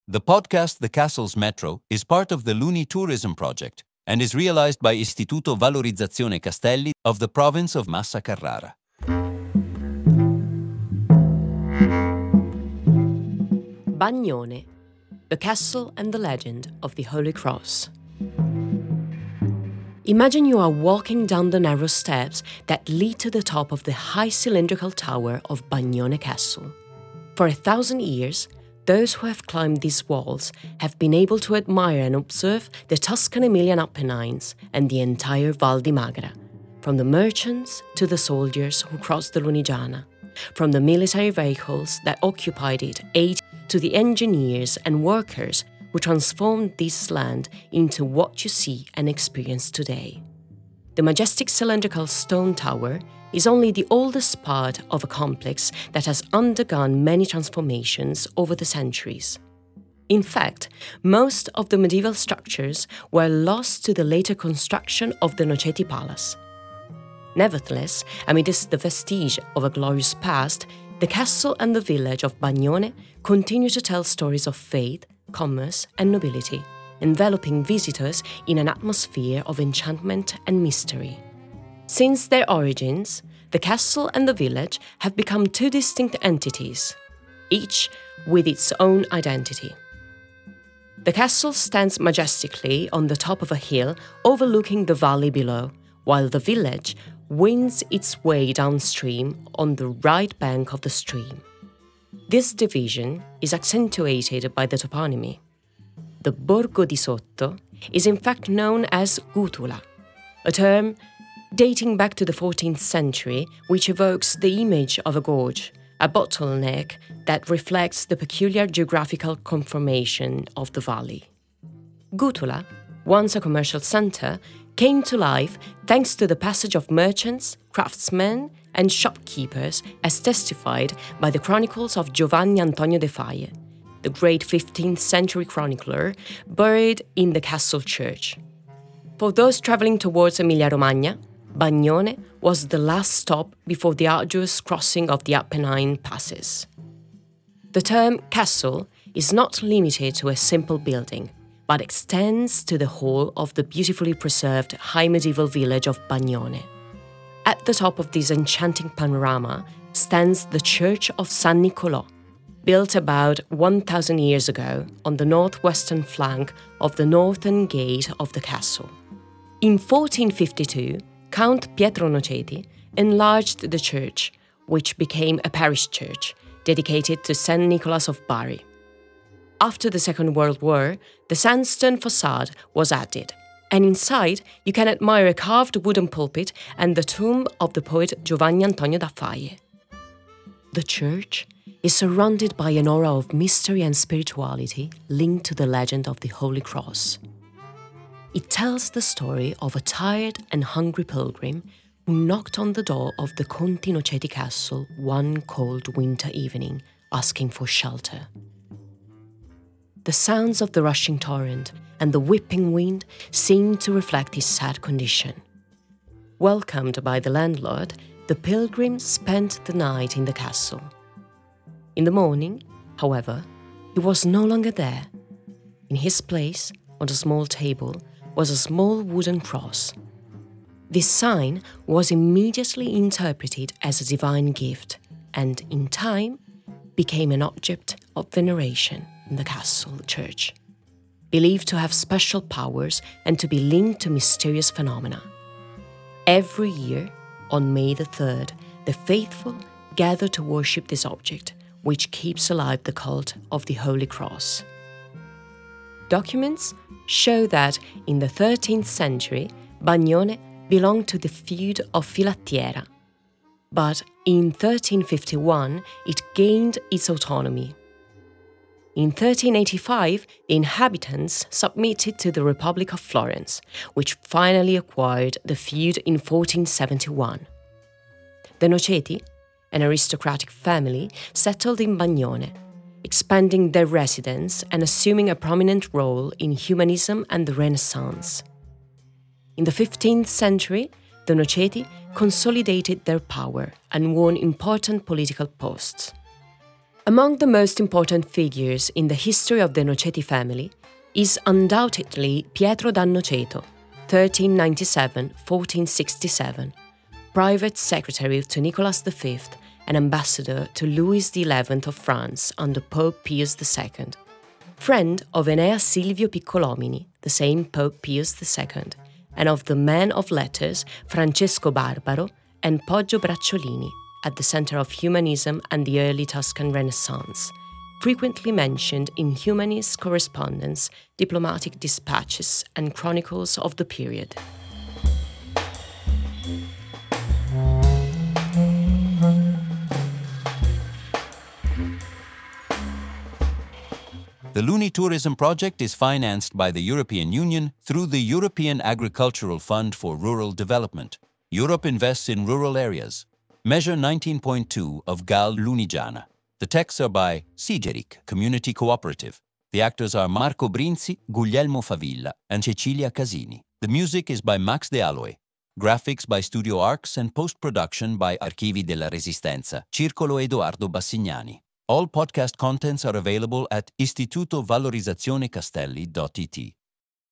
The podcast The Castles Metro is part of the Luni Tourism Project and is realized by Istituto Valorizzazione Castelli of the province of Massa Carrara. Bagnone, the castle and the legend of the Holy Cross. Imagine you are walking down the narrow steps that lead to the top of the high cylindrical tower of Bagnone Castle. For 1,000 years, those who have climbed these walls have been able to admire and observe the Tuscan-Emilian Apennines and the entire Val di Magra, from the merchants to the soldiers who crossed the Lunigiana, from the military vehicles that occupied it to the engineers and workers who transformed this land into what you see and experience today. The majestic cylindrical stone tower is only the oldest part of a complex that has undergone many transformations over the centuries. In fact, most of the medieval structures were lost to the later construction of the Noceti Palace. Nevertheless, amidst the vestige of a glorious past, the castle and the village of Bagnone continue to tell stories of faith, commerce, and nobility, enveloping visitors in an atmosphere of enchantment and mystery. Since their origins, the castle and the village have become two distinct entities, each with its own identity. The castle stands majestically on the top of a hill overlooking the valley below, while the village winds its way downstream on the right bank of the stream. This division is accentuated by the toponymy. The Borgo di Sotto is in fact known as Gutula, a term dating back to the 14th century which evokes the image of a gorge, a bottleneck that reflects the peculiar geographical conformation of the valley. Gutula, once a commercial center, came to life thanks to the passage of merchants, craftsmen, and shopkeepers, as testified by the chronicles of Giovanni Antonio de Faye, the great 15th century chronicler buried in the castle church. For those traveling towards Emilia-Romagna, Bagnone was the last stop before the arduous crossing of the Apennine passes. The term castle is not limited to a simple building, but extends to the whole of the beautifully preserved high medieval village of Bagnone. At the top of this enchanting panorama stands the Church of San Niccolò, built about 1,000 years ago on the northwestern flank of the northern gate of the castle. In 1452, Count Pietro Noceti enlarged the church, which became a parish church dedicated to St. Nicholas of Bari. After the Second World War, the sandstone facade was added, and inside you can admire a carved wooden pulpit and the tomb of the poet Giovanni Antonio da Faye. The church is surrounded by an aura of mystery and spirituality linked to the legend of the Holy Cross. It tells the story of a tired and hungry pilgrim who knocked on the door of the Conti Noceti castle one cold winter evening, asking for shelter. The sounds of the rushing torrent and the whipping wind seemed to reflect his sad condition. Welcomed by the landlord, the pilgrim spent the night in the castle. In the morning, however, he was no longer there. In his place, on a small table, was a small wooden cross. This sign was immediately interpreted as a divine gift and, in time, became an object of veneration in the castle church, believed to have special powers and to be linked to mysterious phenomena. Every year, on May the 3rd, the faithful gather to worship this object, which keeps alive the cult of the Holy Cross. Documents show that in the 13th century, Bagnone belonged to the feud of Filattiera, but in 1351 it gained its autonomy. In 1385, the inhabitants submitted to the Republic of Florence, which finally acquired the feud in 1471. The Noceti, an aristocratic family, settled in Bagnone, expanding their residence and assuming a prominent role in humanism and the Renaissance. In the 15th century, the Noceti consolidated their power and won important political posts. Among the most important figures in the history of the Noceti family is undoubtedly Pietro da Noceto, 1397-1467, private secretary to Nicholas V and ambassador to Louis XI of France under Pope Pius II, friend of Enea Silvio Piccolomini, the same Pope Pius II, and of the men of letters Francesco Barbaro and Poggio Bracciolini, at the center of humanism and the early Tuscan Renaissance, frequently mentioned in humanist correspondence, diplomatic dispatches, and chronicles of the period. The Luni Tourism Project is financed by the European Union through the European Agricultural Fund for Rural Development. Europe invests in rural areas. Measure 19.2 of Gal Lunigiana. The texts are by Sigeric Community Cooperative. The actors are Marco Brinzi, Guglielmo Favilla, and Cecilia Casini. The music is by Max De Aloe. Graphics by Studio Arcs and post-production by Archivi della Resistenza, Circolo Edoardo Bassignani. All podcast contents are available at istitutovalorizzazione castelli.it.